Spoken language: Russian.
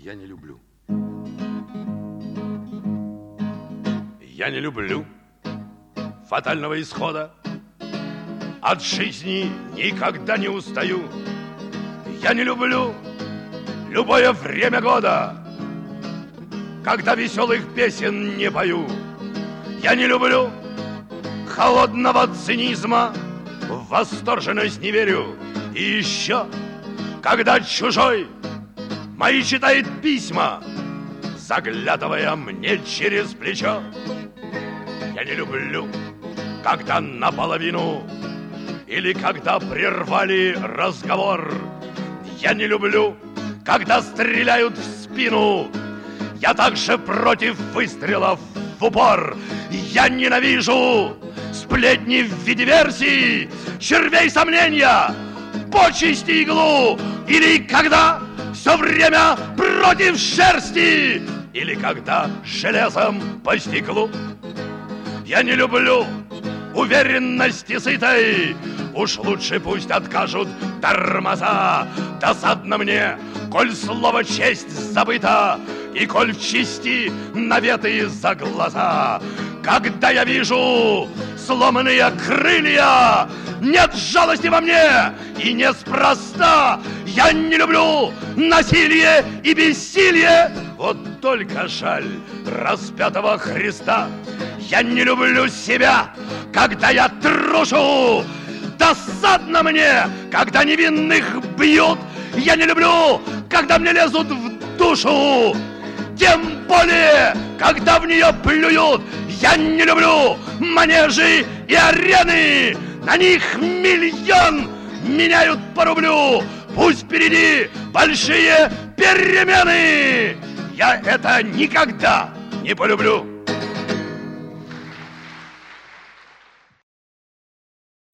я не люблю. Я не люблю фатального исхода. От жизни никогда не устаю. Я не люблю любое время года, когда веселых песен не пою. Я не люблю холодного цинизма, в восторженность не верю. И еще, когда чужой мои читает письма, заглядывая мне через плечо. Я не люблю, когда наполовину или когда прервали разговор. Я не люблю, когда стреляют в спину. Я также против выстрелов в упор. Я ненавижу сплетни в виде версий, червей сомнения, почести иглу. Или когда все время против шерсти, или когда железом по стеклу. Я не люблю уверенности сытой. Уж лучше пусть откажут тормоза. Досадно мне, коль слово честь забыто, и коль в чести наветы за глаза. Когда я вижу сломанные крылья, нет жалости во мне, и неспроста. Я не люблю насилие и бессилие. Вот только жаль распятого Христа. Я не люблю себя, когда я трушу. Досадно мне, когда невинных бьют. Я не люблю, когда мне лезут в душу. Тем более, когда в нее плюют. Я не люблю манежи и арены. На них миллион меняют по рублю. Пусть впереди большие перемены. Я это никогда не полюблю.